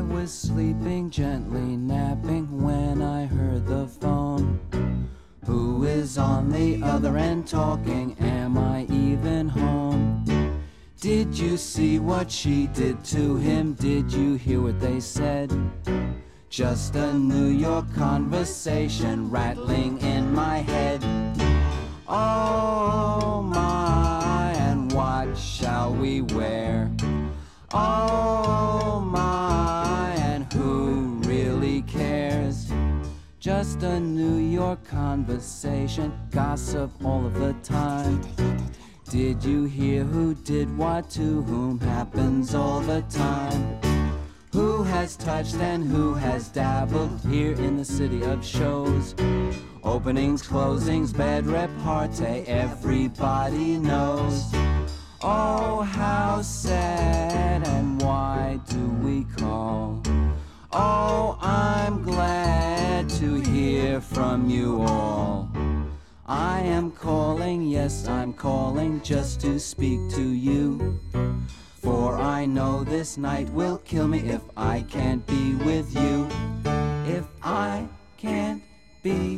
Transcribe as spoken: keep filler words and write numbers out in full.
was sleeping, gently napping, when I heard the phone. Who is on the other end talking? Am I even home? Did you see what she did to him? Did you hear what they said? Just a New York conversation rattling in my head. Oh my, and what shall we wear? Oh my, and who really cares? Just a New York conversation, gossip all of the time. Did you hear who did what to whom? Happens all the time. Who has touched and who has dabbled here in the city of shows? Openings, closings, bed repartee, everybody knows. Oh, how sad, and why do we call? Oh, I'm glad to hear from you all. I am calling, yes, I'm calling just to speak to you. For I know this night will kill me if I can't be with you. If I can't be